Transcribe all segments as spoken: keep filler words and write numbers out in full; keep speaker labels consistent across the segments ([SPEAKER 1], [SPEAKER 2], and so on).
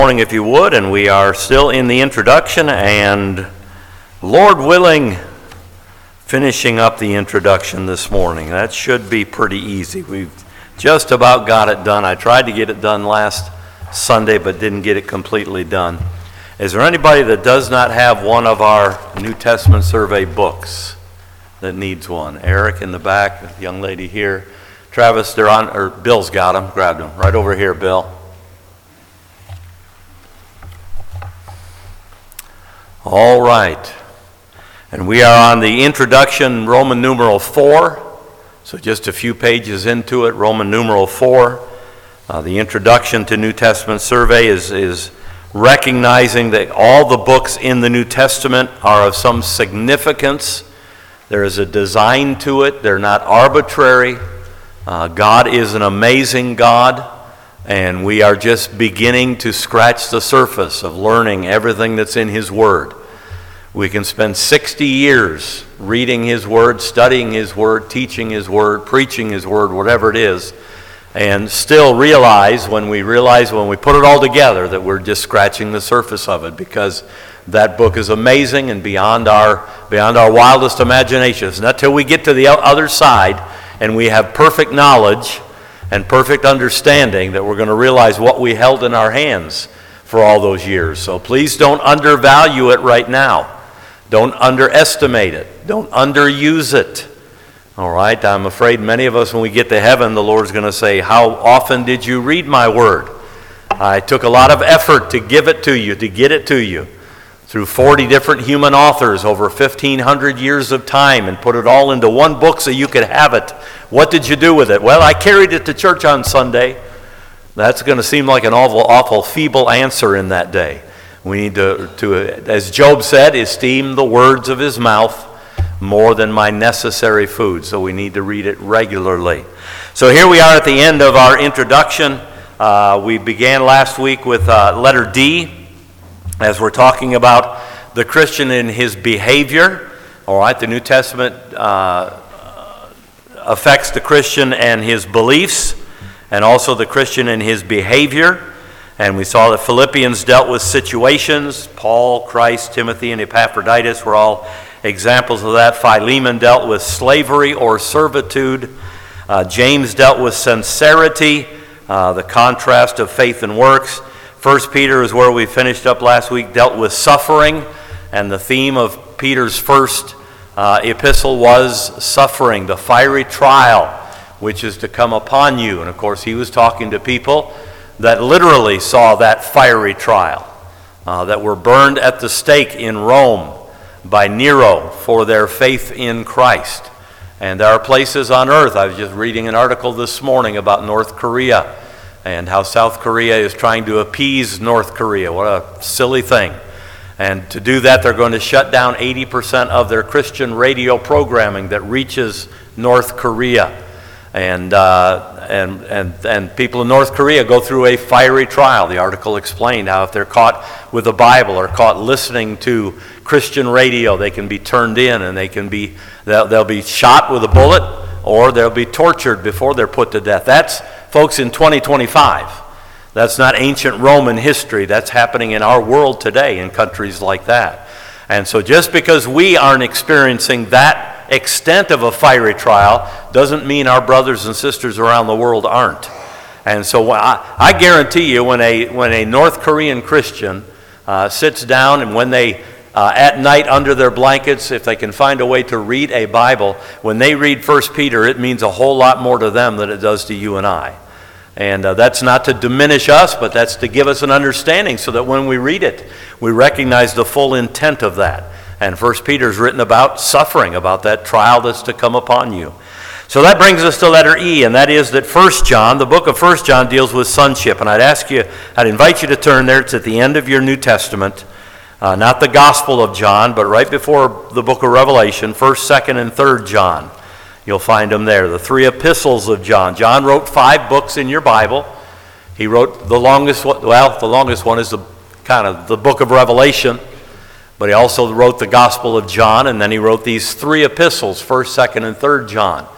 [SPEAKER 1] Morning, if you would, and we are still in the introduction, and Lord willing, finishing up the introduction this morning. That should be pretty easy. We've just about got it done. I tried to get it done last Sunday, but didn't get it completely done. Is there anybody that does not have one of our New Testament survey books that needs one? Eric in the back, the young lady here. Travis, they're on, or Bill's got them. Grabbed them. Right over here, Bill. All right, and we are on the introduction, Roman numeral four, so just a few pages into it, Roman numeral four. Uh, the introduction to New Testament survey is, is recognizing that all the books in the New Testament are of some significance. There is a design to it. They're not arbitrary. Uh, God is an amazing God. And we are just beginning to scratch the surface of learning everything that's in His Word. We can spend sixty years reading His Word, studying His Word, teaching His Word, preaching His Word, whatever it is, and still realize when we realize when we put it all together that we're just scratching the surface of it, because that book is amazing and beyond our beyond our wildest imaginations. Not till we get to the other side and we have perfect knowledge and perfect understanding that we're going to realize what we held in our hands for all those years. So please don't undervalue it right now. Don't underestimate it. Don't underuse it. All right, I'm afraid many of us when we get to heaven, the Lord's going to say, how often did you read my word? I took a lot of effort to give it to you, to get it to you, through forty different human authors over fifteen hundred years of time, and put it all into one book so you could have it. What did you do with it? Well, I carried it to church on Sunday. That's going to seem like an awful, awful feeble answer in that day. We need to, to, as Job said, esteem the words of his mouth more than my necessary food. So we need to read it regularly. So here we are at the end of our introduction. Uh, we began last week with uh, letter D, as we're talking about the Christian in his behavior. All right, the New Testament uh, affects the Christian and his beliefs, and also the Christian in his behavior. And we saw that Philippians dealt with situations. Paul, Christ, Timothy, and Epaphroditus were all examples of that. Philemon dealt with slavery or servitude. Uh, James dealt with sincerity, uh, the contrast of faith and works. First Peter is where we finished up last week, dealt with suffering, and the theme of Peter's first uh, epistle was suffering, the fiery trial which is to come upon you. And of course he was talking to people that literally saw that fiery trial, uh, that were burned at the stake in Rome by Nero for their faith in Christ. And there are places on earth, I was just reading an article this morning about North Korea, and how South Korea is trying to appease North Korea. What a silly thing. And to do that, they're going to shut down eighty percent of their Christian radio programming that reaches North Korea. And, uh, and, and, and people in North Korea go through a fiery trial. The article explained how if they're caught with the Bible or caught listening to Christian radio, they can be turned in and they can be, they'll, they'll be shot with a bullet, or they'll be tortured before they're put to death. That's, folks, in twenty twenty-five. That's not ancient Roman history. That's happening in our world today in countries like that. And so just because we aren't experiencing that extent of a fiery trial doesn't mean our brothers and sisters around the world aren't. And so I, I guarantee you when a, when a North Korean Christian uh, sits down and when they Uh, at night under their blankets, if they can find a way to read a Bible, when they read First Peter, it means a whole lot more to them than it does to you and I. And uh, that's not to diminish us, but that's to give us an understanding so that when we read it, we recognize the full intent of that. And First Peter is written about suffering, about that trial that's to come upon you. So that brings us to letter E, and that is that First John, the book of First John, deals with sonship. And I'd ask you, I'd invite you to turn there. It's at the end of your New Testament. Uh, not the Gospel of John, but right before the book of Revelation, First, Second, and Third John. You'll find them there, the three epistles of John. John wrote five books in your Bible. He wrote the longest one, well, the longest one is the kind of the book of Revelation, but he also wrote the Gospel of John, and then he wrote these three epistles, First, Second, and Third John.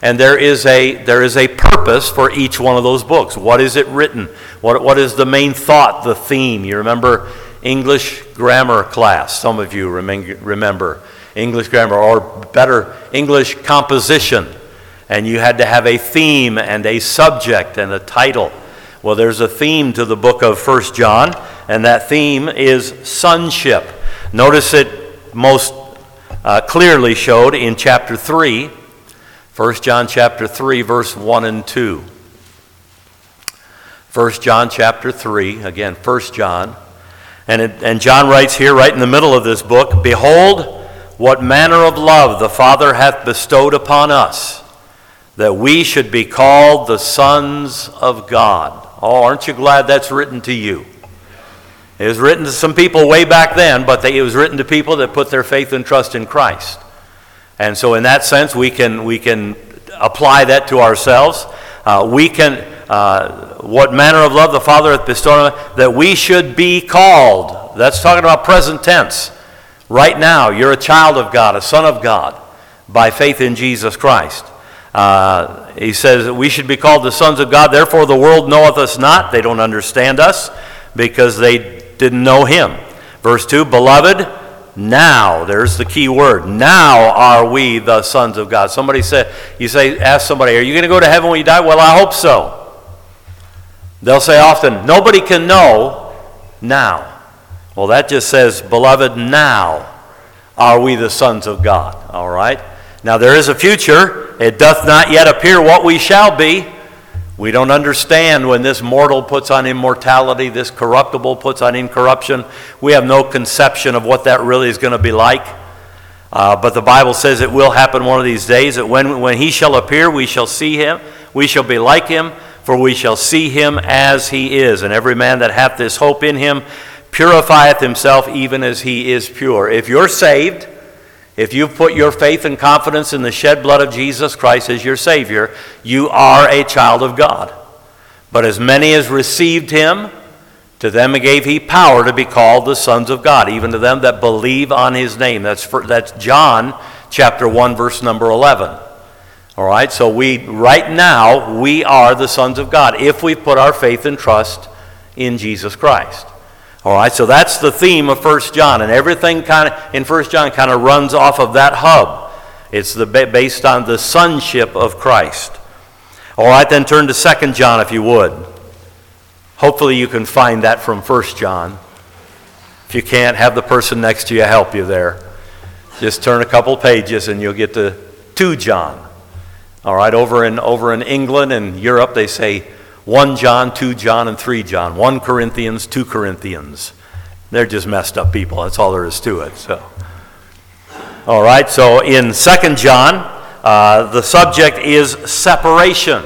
[SPEAKER 1] And there is a there is a purpose for each one of those books. What is it written? What what is the main thought, the theme? You remember English grammar class. Some of you remember English grammar, or better, English composition. And you had to have a theme and a subject and a title. Well, there's a theme to the book of First John, and that theme is sonship. Notice it most uh, clearly showed in chapter three, First John chapter three, verse one and two. First John chapter three, again, First John. And, it, and John writes here, right in the middle of this book, "Behold, what manner of love the Father hath bestowed upon us, that we should be called the sons of God." Oh, aren't you glad that's written to you? It was written to some people way back then, but they, it was written to people that put their faith and trust in Christ. And so in that sense, we can we can apply that to ourselves. Uh, we can, uh, what manner of love the Father hath bestowed on us, that we should be called. That's talking about present tense. Right now, you're a child of God, a son of God, by faith in Jesus Christ. Uh, he says that we should be called the sons of God. Therefore the world knoweth us not. They don't understand us because they didn't know him. Verse two, "Beloved, now," there's the key word, "now are we the sons of God." Somebody said, you say, ask somebody, "Are you going to go to heaven when you die?" "Well, I hope so." They'll say often, "Nobody can know now." Well, that just says, "Beloved, now are we the sons of God." All right? Now there is a future. It doth not yet appear what we shall be. We don't understand when this mortal puts on immortality, this corruptible puts on incorruption. We have no conception of what that really is going to be like. Uh, but the Bible says it will happen one of these days, that when, when he shall appear, we shall see him. We shall be like him, for we shall see him as he is. And every man that hath this hope in him purifieth himself even as he is pure. If you're saved, if you've put your faith and confidence in the shed blood of Jesus Christ as your Savior, you are a child of God. But as many as received him, to them gave he power to be called the sons of God, even to them that believe on his name. That's for, that's John chapter one, verse number eleven. All right, so we right now we are the sons of God if we put our faith and trust in Jesus Christ. All right, so that's the theme of First John, and everything kind of in First John kind of runs off of that hub. It's the based on the sonship of Christ. All right, then turn to Second John if you would. Hopefully you can find that from First John. If you can't, have the person next to you help you there. Just turn a couple pages and you'll get to Second John. All right, over in over in England and Europe they say First John, Second John, and Third John. First Corinthians, Second Corinthians. They're just messed up people. That's all there is to it. So, all right, so in Second John, uh, the subject is separation.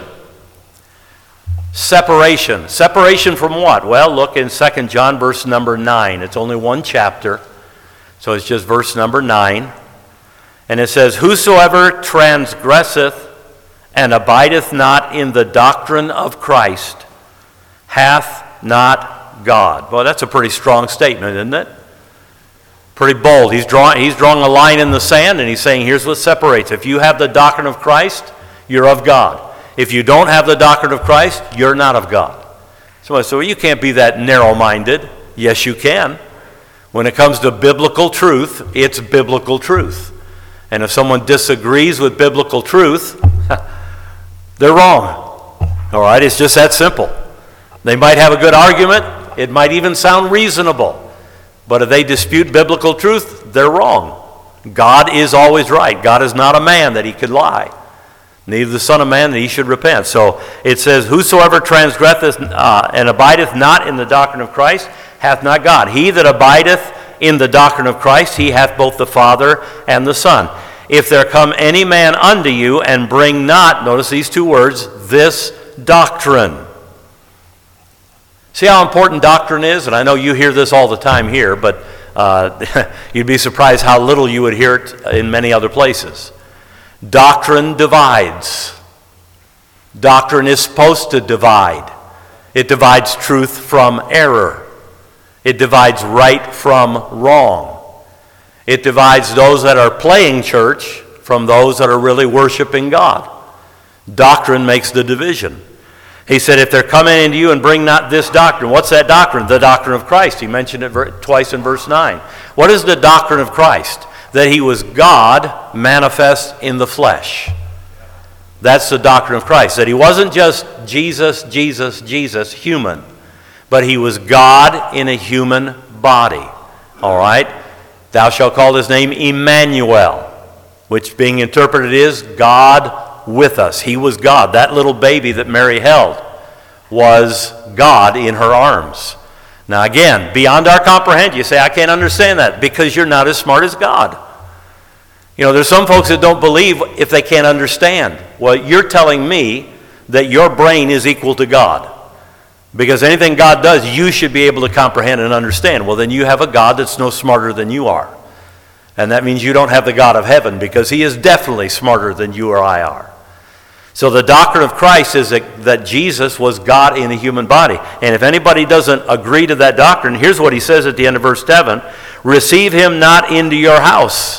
[SPEAKER 1] Separation. Separation from what? Well, look in Second John, verse number nine. It's only one chapter, so it's just verse number nine. And it says, "Whosoever transgresseth and abideth not in the doctrine of Christ hath not God." Well, that's a pretty strong statement, isn't it? Pretty bold. He's drawing, he's drawing a line in the sand, and he's saying, here's what separates. If you have the doctrine of Christ, you're of God. If you don't have the doctrine of Christ, you're not of God. So, so you can't be that narrow-minded. Yes, you can. When it comes to biblical truth, it's biblical truth. And if someone disagrees with biblical truth, they're wrong. All right, it's just that simple. They might have a good argument. It might even sound reasonable. But if they dispute biblical truth, they're wrong. God is always right. God is not a man that he could lie. Neither the Son of Man that he should repent. So it says, "Whosoever transgresseth uh, and abideth not in the doctrine of Christ hath not God. He that abideth in the doctrine of Christ, he hath both the Father and the Son. If there come any man unto you and bring not," notice these two words, "this doctrine." See how important doctrine is? And I know you hear this all the time here, but uh, you'd be surprised how little you would hear it in many other places. Doctrine divides. Doctrine is supposed to divide. It divides truth from error. It divides right from wrong. It divides those that are playing church from those that are really worshiping God. Doctrine makes the division. He said, if they're coming into you and bring not this doctrine, what's that doctrine? The doctrine of Christ. He mentioned it ver- twice in verse nine. What is the doctrine of Christ? That he was God manifest in the flesh. That's the doctrine of Christ. That he wasn't just Jesus, Jesus, Jesus, human, but he was God in a human body. All right? Thou shalt call his name Emmanuel, which being interpreted is God with us. He was God. That little baby that Mary held was God in her arms. Now again, beyond our comprehension, you say, I can't understand that, because you're not as smart as God. You know, there's some folks that don't believe if they can't understand. Well, you're telling me that your brain is equal to God. Because anything God does, you should be able to comprehend and understand. Well, then you have a God that's no smarter than you are. And that means you don't have the God of heaven, because he is definitely smarter than you or I are. So the doctrine of Christ is that, that Jesus was God in a human body. And if anybody doesn't agree to that doctrine, here's what he says at the end of verse seven. Receive him not into your house,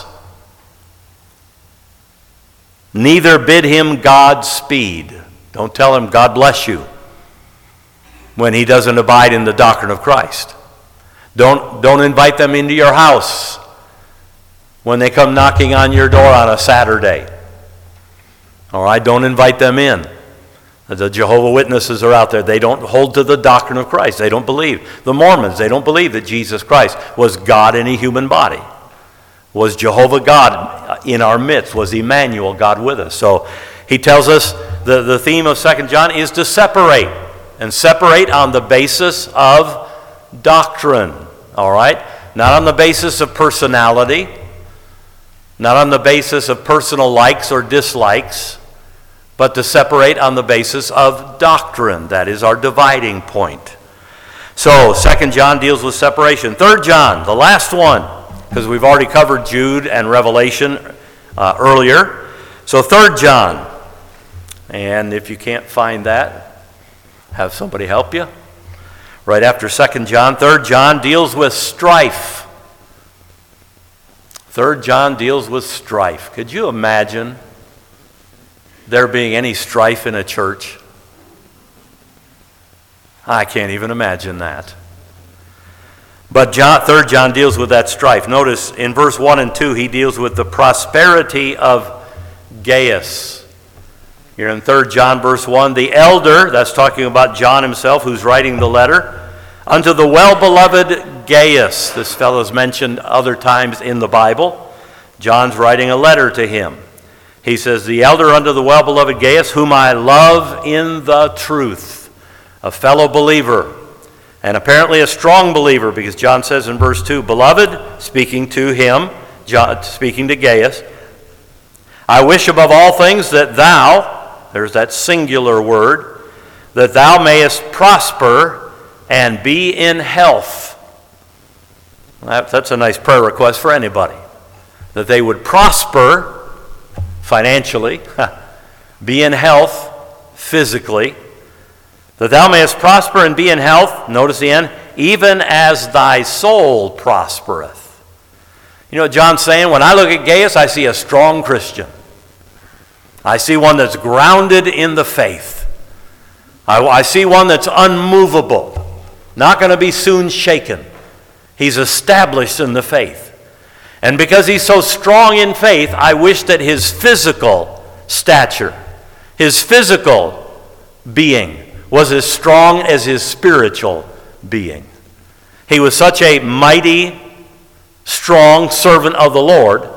[SPEAKER 1] neither bid him Godspeed. Don't tell him God bless you when he doesn't abide in the doctrine of Christ. Don't, don't invite them into your house when they come knocking on your door on a Saturday. All right, don't invite them in. The Jehovah's Witnesses are out there. They don't hold to the doctrine of Christ. They don't believe. The Mormons, they don't believe that Jesus Christ was God in a human body. Was Jehovah God in our midst? Was Emmanuel God with us? So he tells us the, the theme of Second John is to separate. And separate on the basis of doctrine. All right? Not on the basis of personality. Not on the basis of personal likes or dislikes, but to separate on the basis of doctrine. That is our dividing point. So, Second John deals with separation. Third John, the last one, because we've already covered Jude and Revelation uh, earlier. So, Third John, and if you can't find that, have somebody help you. Right after Second John, Third John deals with strife. Third John deals with strife. Could you imagine there being any strife in a church? I can't even imagine that. But John, Third John deals with that strife. Notice in verse one and two, he deals with the prosperity of Gaius. Here in Third John verse one, the elder, that's talking about John himself who's writing the letter, unto the well-beloved Gaius. This fellow is mentioned other times in the Bible. John's writing a letter to him. He says, the elder unto the well-beloved Gaius, whom I love in the truth. A fellow believer, and apparently a strong believer, because John says in verse two, beloved, speaking to him, John, speaking to Gaius, I wish above all things that thou, there's that singular word, that thou mayest prosper and be in health. That, that's a nice prayer request for anybody. That they would prosper financially, be in health physically, that thou mayest prosper and be in health, notice the end, even as thy soul prospereth. You know what John's saying? When I look at Gaius, I see a strong Christian. I see one that's grounded in the faith. I, I see one that's unmovable. Not going to be soon shaken. He's established in the faith. And because he's so strong in faith, I wish that his physical stature, his physical being, was as strong as his spiritual being. He was such a mighty, strong servant of the Lord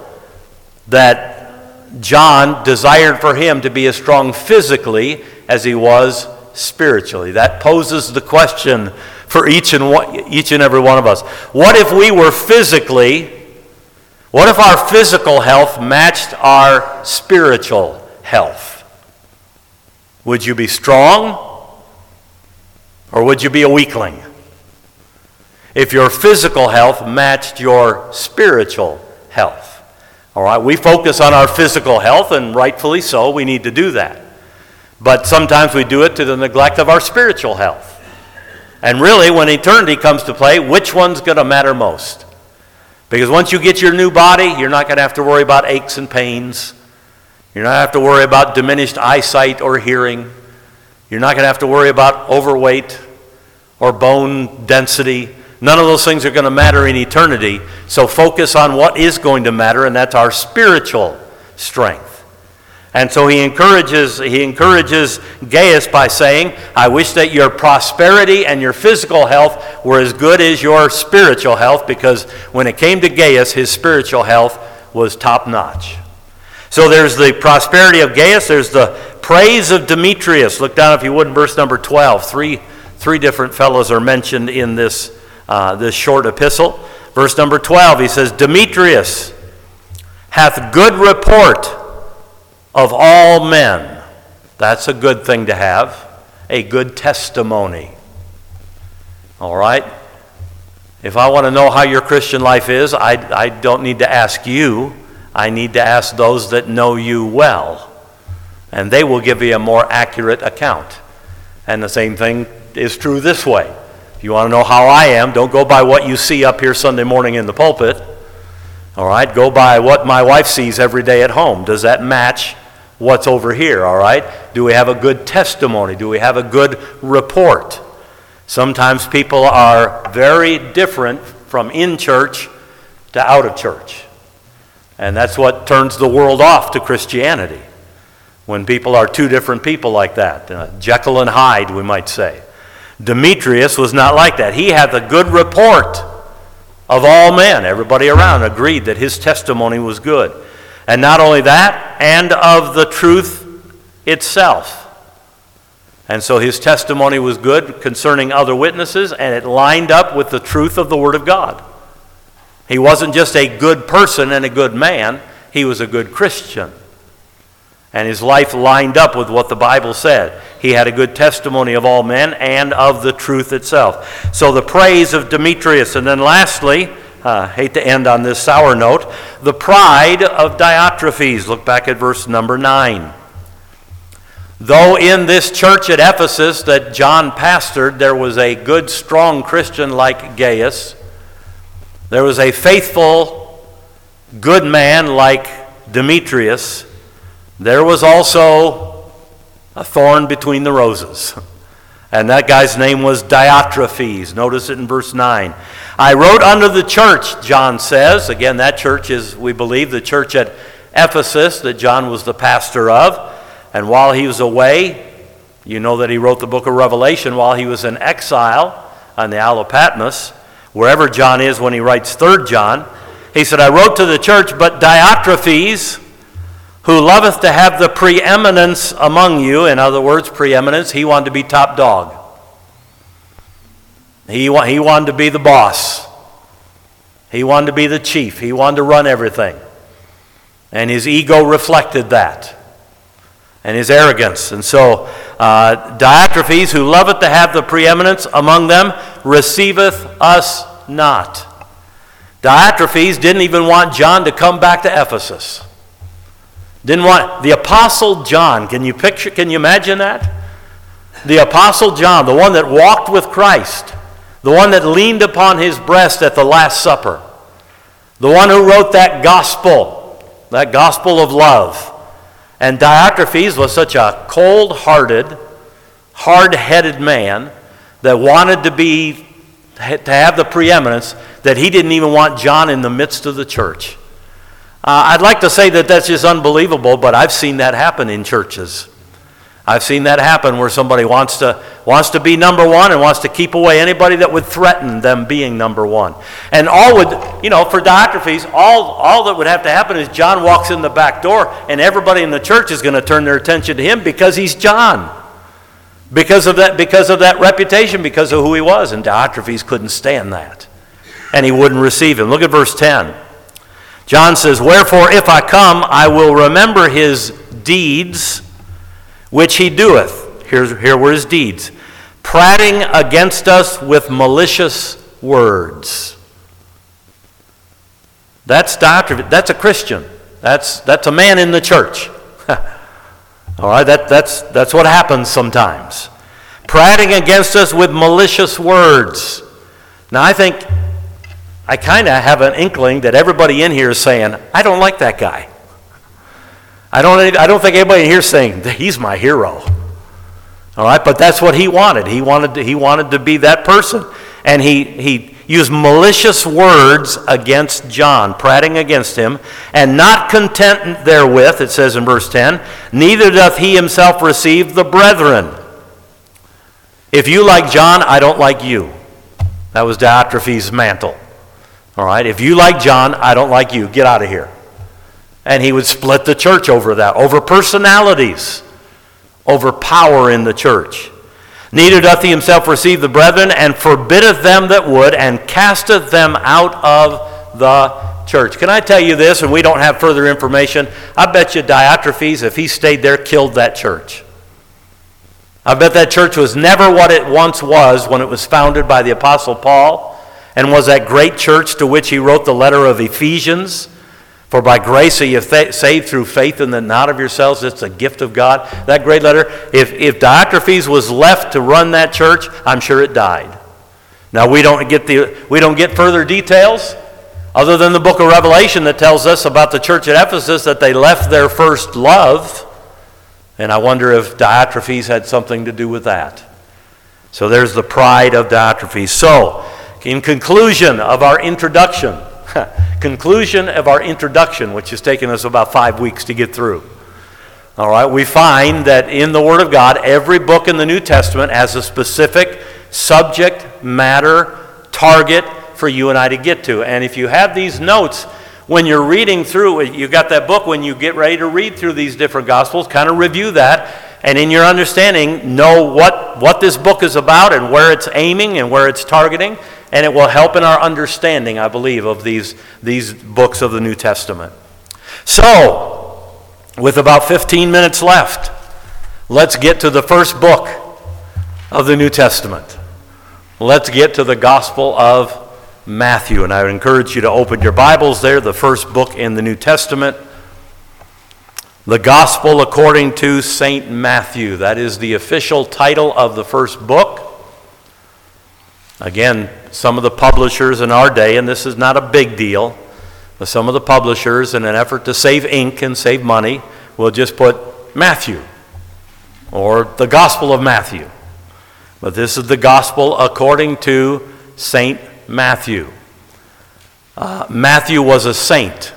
[SPEAKER 1] that John desired for him to be as strong physically as he was spiritually. That poses the question for each and one, each and every one of us. What if we were physically, what if our physical health matched our spiritual health? Would you be strong or would you be a weakling? If your physical health matched your spiritual health. All right, we focus on our physical health, and rightfully so, we need to do that. But sometimes we do it to the neglect of our spiritual health. And really, when eternity comes to play, which one's going to matter most? Because once you get your new body, you're not going to have to worry about aches and pains. You're You're not going to have to worry about diminished eyesight or hearing. You're not going to have to worry about overweight or bone density. None of those things are going to matter in eternity. So focus on what is going to matter, and that's our spiritual strength. And so he encourages, he encourages Gaius by saying, I wish that your prosperity and your physical health were as good as your spiritual health, because when it came to Gaius, his spiritual health was top-notch. So there's the prosperity of Gaius, there's the praise of Demetrius. Look down, if you would, in verse number twelve. Three, three different fellows are mentioned in this, uh, this short epistle. Verse number twelve, he says, Demetrius hath good report of all men. That's a good thing to have, a good testimony. All right? If I want to know how your Christian life is, I, I don't need to ask you. I need to ask those that know you well. And they will give you a more accurate account. And the same thing is true this way. If you want to know how I am, don't go by what you see up here Sunday morning in the pulpit. All right? Go by what my wife sees every day at home. Does that match what's over here? All right? Do we have a good testimony? Do we have a good report? Sometimes people are very different from in church to out of church. And that's what turns the world off to Christianity. When people are two different people like that. Uh, Jekyll and Hyde, we might say. Demetrius was not like that. He had the good report of all men. Everybody around agreed that his testimony was good. And not only that, and of the truth itself. And so his testimony was good concerning other witnesses, and it lined up with the truth of the Word of God. He wasn't just a good person and a good man, he was a good Christian. And his life lined up with what the Bible said. He had a good testimony of all men and of the truth itself. So the praise of Demetrius. And then lastly, I uh, hate to end on this sour note, the pride of Diotrephes. Look back at verse number nine. Though in this church at Ephesus that John pastored, there was a good, strong Christian like Gaius. There was a faithful, good man like Demetrius. There was also a thorn between the roses. And that guy's name was Diotrephes. Notice it in verse nine. I wrote unto the church, John says. Again, that church is, we believe, the church at Ephesus that John was the pastor of. And while he was away, you know that he wrote the book of Revelation while he was in exile on the Isle of Patmos. Wherever John is when he writes Third John. He said, I wrote to the church, but Diotrephes, who loveth to have the preeminence among you. In other words, preeminence, he wanted to be top dog. He, wa- he wanted to be the boss. He wanted to be the chief. He wanted to run everything. And his ego reflected that. And his arrogance. And so, uh, Diotrephes, who loveth to have the preeminence among them, receiveth us not. Diotrephes didn't even want John to come back to Ephesus. Didn't want the Apostle John. Can you picture, can you imagine that? The Apostle John, the one that walked with Christ, the one that leaned upon his breast at the Last Supper, the one who wrote that gospel, that gospel of love. And Diotrephes was such a cold-hearted, hard-headed man that wanted to be, to have the preeminence, that he didn't even want John in the midst of the church. Uh, I'd like to say that that's just unbelievable, but I've seen that happen in churches. I've seen that happen where somebody wants to wants to be number one and wants to keep away anybody that would threaten them being number one. And all would, you know, for Diotrephes, all, all that would have to happen is John walks in the back door and everybody in the church is going to turn their attention to him because he's John. Because of that, because of that reputation, because of who he was. And Diotrephes couldn't stand that. And he wouldn't receive him. Look at verse ten. John says, wherefore if I come, I will remember his deeds, which he doeth. Here's, here were his deeds. Prating against us with malicious words. That's Diotrephes. That's a Christian. That's, that's a man in the church. All right, that, that's, that's what happens sometimes. Prating against us with malicious words. Now I think, I kind of have an inkling that everybody in here is saying, I don't like that guy. I don't, I don't think anybody here is saying, he's my hero. All right, but that's what he wanted. He wanted to, he wanted to be that person. And he, he used malicious words against John, prating against him, and not content therewith, it says in verse ten, neither doth he himself receive the brethren. If you like John, I don't like you. That was Diotrephes' mantle. All right, if you like John, I don't like you. Get out of here. And he would split the church over that, over personalities, over power in the church. Neither doth he himself receive the brethren, and forbiddeth them that would, and casteth them out of the church. Can I tell you this, and we don't have further information? I bet you Diotrephes, if he stayed there, killed that church. I bet that church was never what it once was when it was founded by the Apostle Paul, and was that great church to which he wrote the letter of Ephesians. For by grace are you saved through faith, and that not of yourselves, it's a gift of God. That great letter, if, if Diotrephes was left to run that church, I'm sure it died. Now we don't get the we don't get further details other than the book of Revelation that tells us about the church at Ephesus that they left their first love. And I wonder if Diotrephes had something to do with that. So there's the pride of Diotrephes. So, in conclusion of our introduction, conclusion of our introduction, which has taken us about five weeks to get through. All right, we find that in the Word of God, every book in the New Testament has a specific subject, matter, target for you and I to get to. And if you have these notes, when you're reading through, you got that book, when you get ready to read through these different Gospels, kind of review that, and in your understanding, know what, what this book is about and where it's aiming and where it's targeting. And it will help in our understanding, I believe, of these, these books of the New Testament. So, with about fifteen minutes left, let's get to the first book of the New Testament. Let's get to the Gospel of Matthew. And I would encourage you to open your Bibles there, the first book in the New Testament. The Gospel according to Saint Matthew. That is the official title of the first book. Again, some of the publishers in our day, and this is not a big deal, but some of the publishers, in an effort to save ink and save money, will just put Matthew or the Gospel of Matthew. But this is the Gospel according to Saint Matthew. Uh, Matthew was a saint.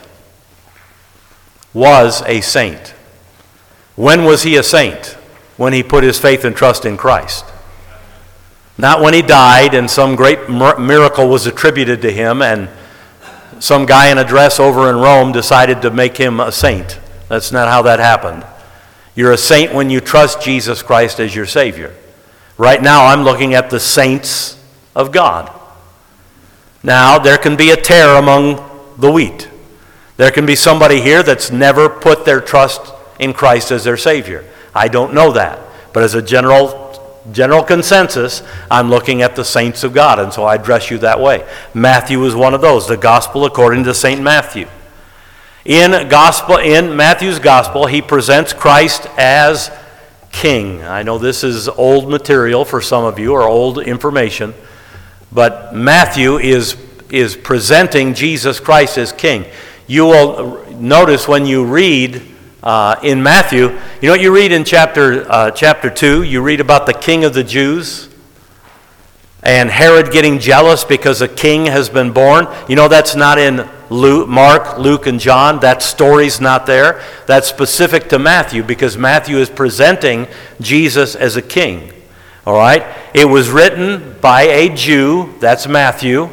[SPEAKER 1] Was a saint. When was he a saint? When he put his faith and trust in Christ. Not when he died and some great miracle was attributed to him and some guy in a dress over in Rome decided to make him a saint. That's not how that happened. You're a saint when you trust Jesus Christ as your Savior. Right now I'm looking at the saints of God. Now there can be a tare among the wheat. There can be somebody here that's never put their trust in Christ as their Savior. I don't know that. But as a general General consensus, I'm looking at the saints of God, and so I address you that way. Matthew is one of those, the Gospel according to Saint Matthew. In gospel, in Matthew's Gospel, he presents Christ as King. I know this is old material for some of you, or old information, but Matthew is, is presenting Jesus Christ as King. You will notice when you read Uh, in Matthew, you know what you read in chapter uh, chapter two? You read about the king of the Jews and Herod getting jealous because a king has been born. You know that's not in Luke, Mark, Luke, and John. That story's not there. That's specific to Matthew because Matthew is presenting Jesus as a king. All right? It was written by a Jew, that's Matthew,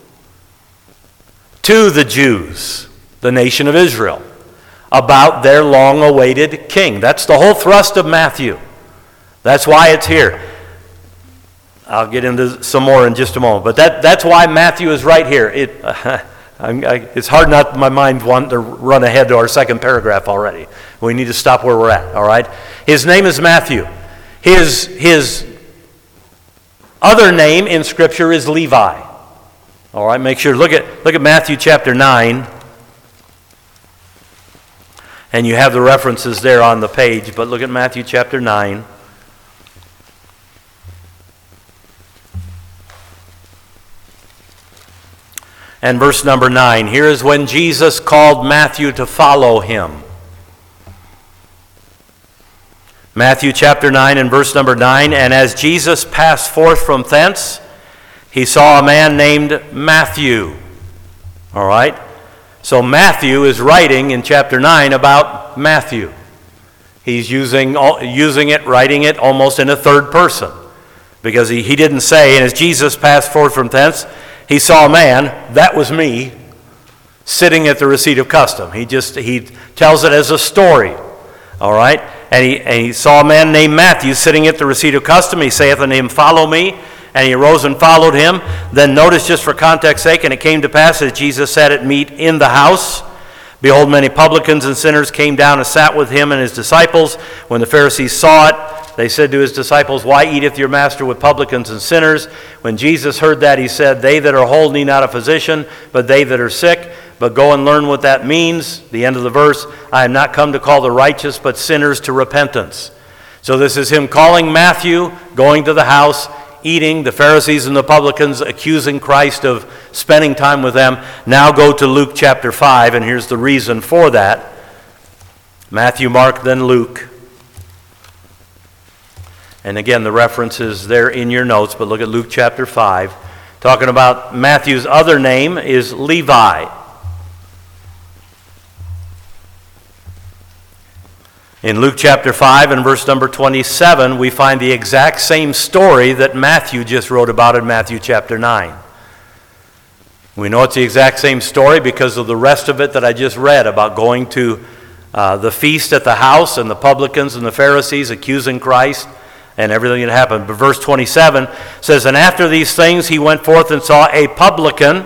[SPEAKER 1] to the Jews, the nation of Israel, about their long-awaited king. That's the whole thrust of Matthew. That's why it's here. I'll get into some more in just a moment. But that, that's why Matthew is right here. It, uh, I, I, it's hard not my mind want to run ahead to our second paragraph already. We need to stop where we're at, all right? His name is Matthew. His, his other name in Scripture is Levi. All right, make sure, look at, look at Matthew chapter nine. And you have the references there on the page, but look at Matthew chapter nine. And verse number nine. Here is when Jesus called Matthew to follow him. Matthew chapter nine and verse number nine, and as Jesus passed forth from thence, he saw a man named Matthew. All right? So Matthew is writing in chapter nine about Matthew. He's using, using it, writing it almost in a third person. Because he, he didn't say, and as Jesus passed forth from thence, he saw a man, that was me, sitting at the receipt of custom. He just, he tells it as a story. All right? And he, and he saw a man named Matthew sitting at the receipt of custom. He saith unto him, follow me. And he arose and followed him. Then notice, just for context sake, and it came to pass as Jesus sat at meat in the house, behold, many publicans and sinners came down and sat with him and his disciples. When the Pharisees saw it, they said to his disciples, why eateth your master with publicans and sinners? When Jesus heard that, he said, they that are whole need not a physician, but they that are sick. But go and learn what that means. The end of the verse, I am not come to call the righteous, but sinners to repentance. So this is him calling Matthew, going to the house, eating, the Pharisees and the publicans accusing Christ of spending time with them. Now go to Luke chapter five, and here's the reason for that. Matthew, Mark, then Luke. And again, the reference is there in your notes, but look at Luke chapter five. Talking about Matthew's other name is Levi. In Luke chapter five and verse number twenty-seven, we find the exact same story that Matthew just wrote about in Matthew chapter nine. We know it's the exact same story because of the rest of it that I just read about going to uh, the feast at the house and the publicans and the Pharisees accusing Christ and everything that happened. But verse twenty-seven says, and after these things he went forth and saw a publican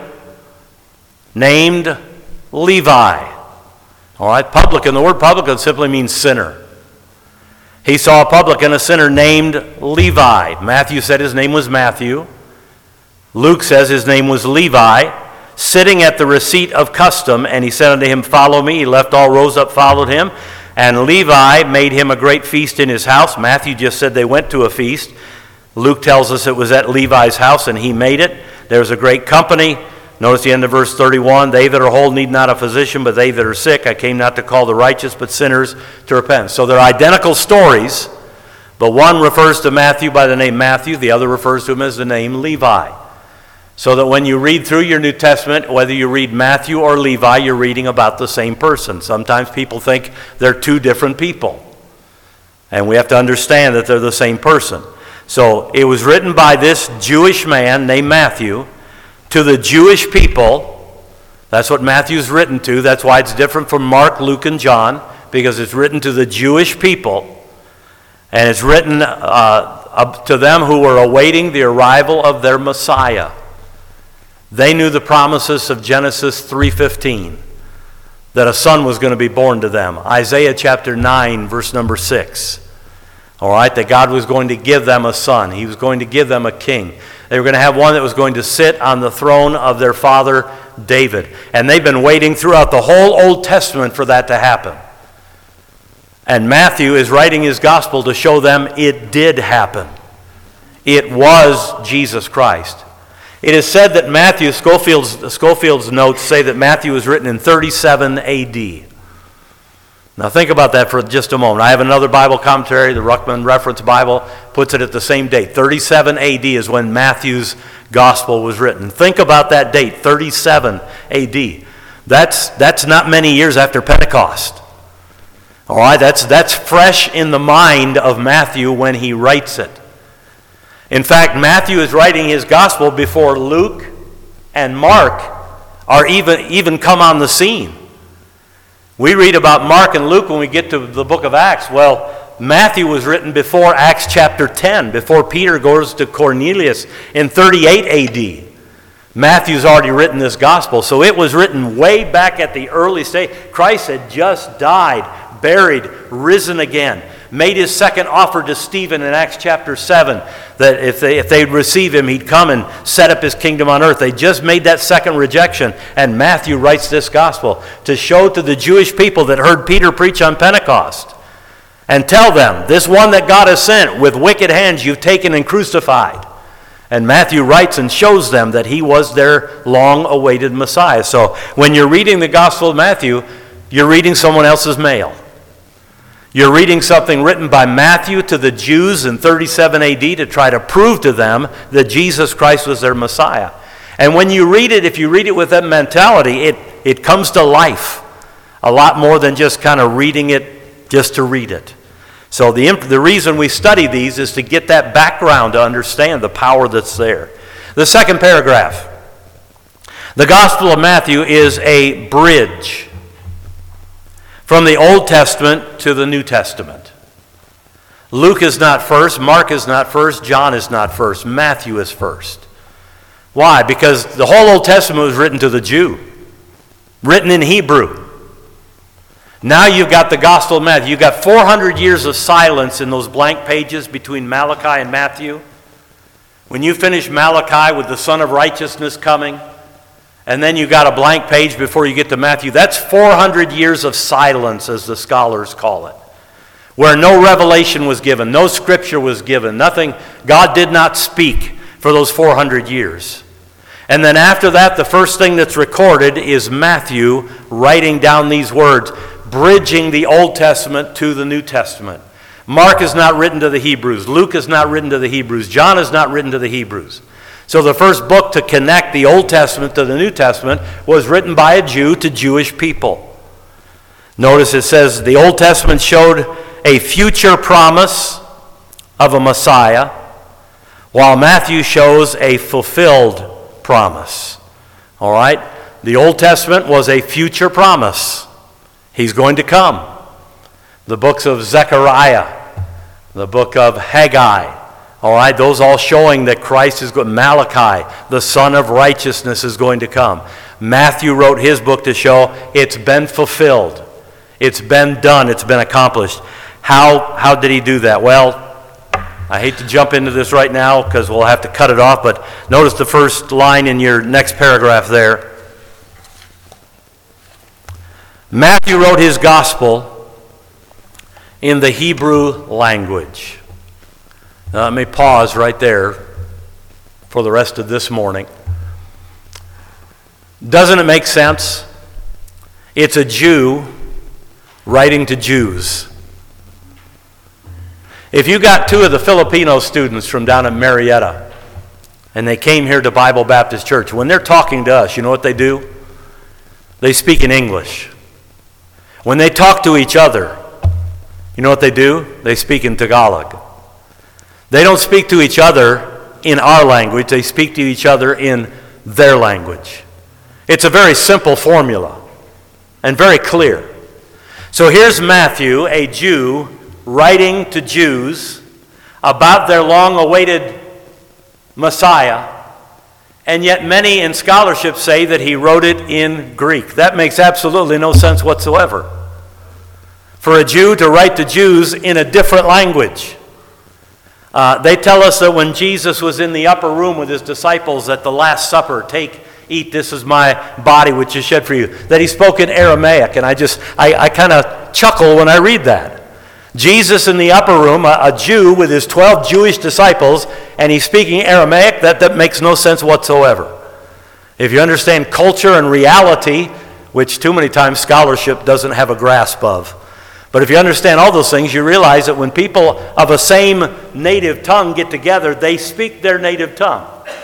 [SPEAKER 1] named Levi. All right, publican, the word publican simply means sinner. He saw a publican, a sinner named Levi. Matthew said his name was Matthew. Luke says his name was Levi, sitting at the receipt of custom, and he said unto him, follow me. He left all, rose up, followed him. And Levi made him a great feast in his house. Matthew just said they went to a feast. Luke tells us it was at Levi's house, and he made it. There was a great company. Notice the end of verse thirty-one, they that are whole need not a physician, but they that are sick. I came not to call the righteous, but sinners to repent. So they're identical stories, but one refers to Matthew by the name Matthew, the other refers to him as the name Levi. So that when you read through your New Testament, whether you read Matthew or Levi, you're reading about the same person. Sometimes people think they're two different people, and we have to understand that they're the same person. So it was written by this Jewish man named Matthew, to the Jewish people. That's what Matthew's written to. That's why it's different from Mark, Luke, and John, because it's written to the Jewish people. And it's written uh, up to them who were awaiting the arrival of their Messiah. They knew the promises of Genesis three fifteen, that a son was going to be born to them. Isaiah chapter nine, verse number six. All right, that God was going to give them a son. He was going to give them a king. They were going to have one that was going to sit on the throne of their father David. And they've been waiting throughout the whole Old Testament for that to happen. And Matthew is writing his gospel to show them it did happen. It was Jesus Christ. It is said that Matthew, Scofield's, Scofield's notes say that Matthew was written in thirty-seven A D. Now think about that for just a moment. I have another Bible commentary, the Ruckman Reference Bible, puts it at the same date. thirty-seven A D is when Matthew's gospel was written. Think about that date, thirty-seven A D. That's, that's not many years after Pentecost. All right, that's, that's fresh in the mind of Matthew when he writes it. In fact, Matthew is writing his gospel before Luke and Mark are even, even come on the scene. We read about Mark and Luke when we get to the book of Acts. Well, Matthew was written before Acts chapter ten, before Peter goes to Cornelius in thirty-eight A D. Matthew's already written this gospel, so it was written way back at the early stage. Christ had just died, buried, risen again, made his second offer to Stephen in Acts chapter seven, that if they, if they'd receive him, he'd come and set up his kingdom on earth. They just made that second rejection, and Matthew writes this gospel to show to the Jewish people that heard Peter preach on Pentecost and tell them, this one that God has sent, with wicked hands you've taken and crucified. And Matthew writes and shows them that he was their long-awaited Messiah. So when you're reading the Gospel of Matthew, you're reading someone else's mail. You're reading something written by Matthew to the Jews in thirty-seven A D to try to prove to them that Jesus Christ was their Messiah. And when you read it, if you read it with that mentality, it, it comes to life a lot more than just kind of reading it just to read it. So the, the reason we study these is to get that background to understand the power that's there. The second paragraph. The Gospel of Matthew is a bridge from the Old Testament to the New Testament. Luke is not first, Mark is not first, John is not first, Matthew is first. Why? Because the whole Old Testament was written to the Jew, written in Hebrew. Now you've got the Gospel of Matthew. You've got four hundred years of silence in those blank pages between Malachi and Matthew. When you finish Malachi with the Son of Righteousness coming, and then you've got a blank page before you get to Matthew, that's four hundred years of silence, as the scholars call it, where no revelation was given, no scripture was given, nothing. God did not speak for those four hundred years. And then after that, the first thing that's recorded is Matthew writing down these words, bridging the Old Testament to the New Testament. Mark is not written to the Hebrews. Luke is not written to the Hebrews. John is not written to the Hebrews. So the first book to connect the Old Testament to the New Testament was written by a Jew to Jewish people. Notice it says the Old Testament showed a future promise of a Messiah, while Matthew shows a fulfilled promise. All right? The Old Testament was a future promise. He's going to come. The books of Zechariah, the book of Haggai, all right, those all showing that Christ is going. Malachi, the Son of Righteousness, is going to come. Matthew wrote his book to show it's been fulfilled. It's been done. It's been accomplished. How, how did he do that? Well, I hate to jump into this right now because we'll have to cut it off, but notice the first line in your next paragraph there. Matthew wrote his gospel in the Hebrew language. Now, let me pause right there for the rest of this morning. Doesn't it make sense? It's a Jew writing to Jews. If you got two of the Filipino students from down at Marietta, and they came here to Bible Baptist Church, when they're talking to us, you know what they do? They speak in English. When they talk to each other, you know what they do? They speak in Tagalog. They don't speak to each other in our language. They speak to each other in their language. It's a very simple formula and very clear. So here's Matthew, a Jew, writing to Jews about their long-awaited Messiah, and yet many in scholarship say that he wrote it in Greek. That makes absolutely no sense whatsoever. For a Jew to write to Jews in a different language. Uh, they tell us that when Jesus was in the upper room with his disciples at the Last Supper, take, eat, this is my body which is shed for you, that he spoke in Aramaic, and I just, I, I kind of chuckle when I read that. Jesus in the upper room, a, a Jew with his twelve Jewish disciples, and he's speaking Aramaic, that, that makes no sense whatsoever. If you understand culture and reality, which too many times scholarship doesn't have a grasp of, but if you understand all those things, you realize that when people of a same native tongue get together, they speak their native tongue.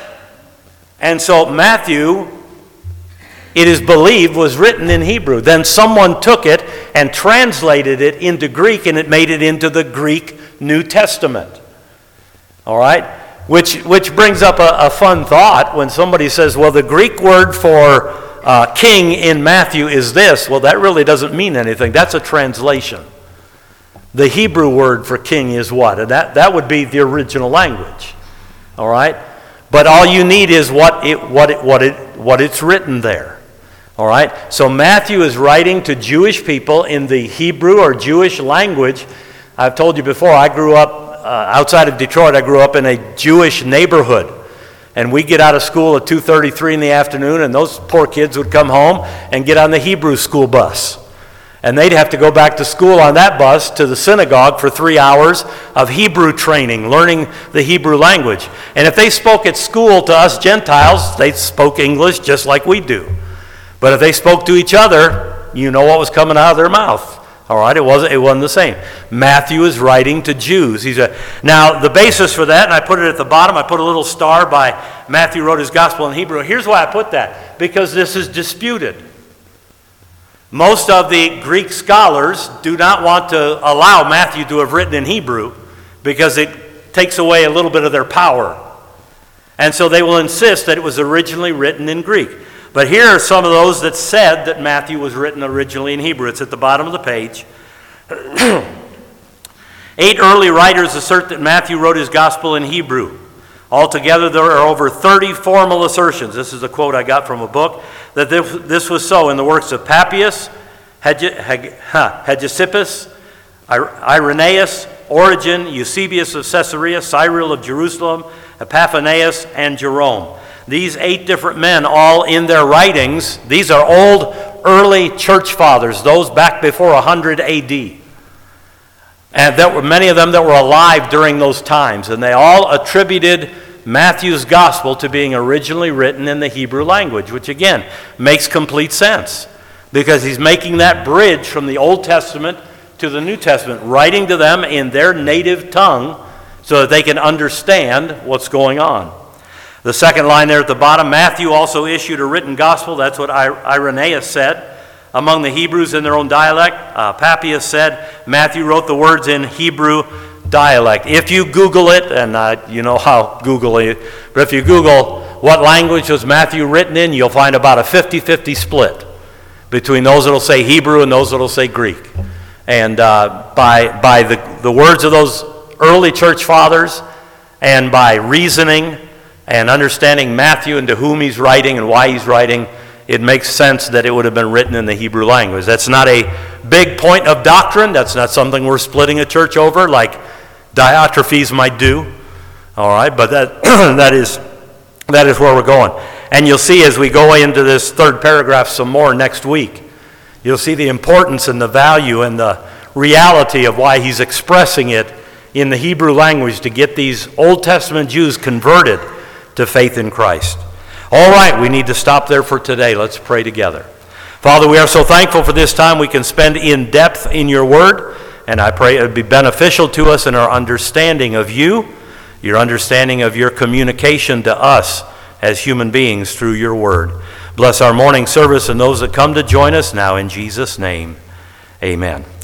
[SPEAKER 1] And so Matthew, it is believed, was written in Hebrew. Then someone took it and translated it into Greek, and it made it into the Greek New Testament. All right? Which, which brings up a, a fun thought when somebody says, well, the Greek word for Uh, king in Matthew is this. Well, that really doesn't mean anything. That's a translation. The Hebrew word for king is what? And that, that would be the original language. All right? But all you need is what it what it what it what it's written there. All right? So Matthew is writing to Jewish people in the Hebrew or Jewish language. I've told you before, I grew up uh, outside of Detroit. I grew up in a Jewish neighborhood. And we get out of school at two thirty-three in the afternoon, and those poor kids would come home and get on the Hebrew school bus. And they'd have to go back to school on that bus to the synagogue for three hours of Hebrew training, learning the Hebrew language. And if they spoke at school to us Gentiles, they spoke English just like we do. But if they spoke to each other, you know what was coming out of their mouth. All right, it wasn't, it wasn't the same. Matthew is writing to Jews. He's a, now, the basis for that, and I put it at the bottom, I put a little star by Matthew wrote his gospel in Hebrew. Here's why I put that. Because this is disputed. Most of the Greek scholars do not want to allow Matthew to have written in Hebrew because it takes away a little bit of their power. And so they will insist that it was originally written in Greek. But here are some of those that said that Matthew was written originally in Hebrew. It's at the bottom of the page. Eight early writers assert that Matthew wrote his gospel in Hebrew. Altogether, there are over thirty formal assertions. This is a quote I got from a book, that this was so in the works of Papias, Hegesippus, Irenaeus, Origen, Eusebius of Caesarea, Cyril of Jerusalem, Epiphanius, and Jerome. These eight different men, all in their writings, these are old, early church fathers, those back before one hundred A D. And there were many of them that were alive during those times, and they all attributed Matthew's gospel to being originally written in the Hebrew language, which again makes complete sense, because he's making that bridge from the Old Testament to the New Testament, writing to them in their native tongue so that they can understand what's going on. The second line there at the bottom, Matthew also issued a written gospel. That's what Irenaeus said. Among the Hebrews in their own dialect, uh, Papias said Matthew wrote the words in Hebrew dialect. If you Google it, and uh, you know how Google it, but if you Google what language was Matthew written in, you'll find about a fifty-fifty split between those that will say Hebrew and those that will say Greek. And uh, by, by the, the words of those early church fathers, and by reasoning and understanding Matthew and to whom he's writing and why he's writing, it makes sense that it would have been written in the Hebrew language. That's not a big point of doctrine. That's not something we're splitting a church over like Diotrephes might do. All right, but that that is that is where we're going. And you'll see as we go into this third paragraph some more next week, you'll see the importance and the value and the reality of why he's expressing it in the Hebrew language to get these Old Testament Jews converted to faith in Christ. All right, we need to stop there for today. Let's pray together. Father, we are so thankful for this time we can spend in depth in your word, and I pray it would be beneficial to us in our understanding of you, your understanding of your communication to us as human beings through your word. Bless our morning service and those that come to join us now in Jesus' name. Amen.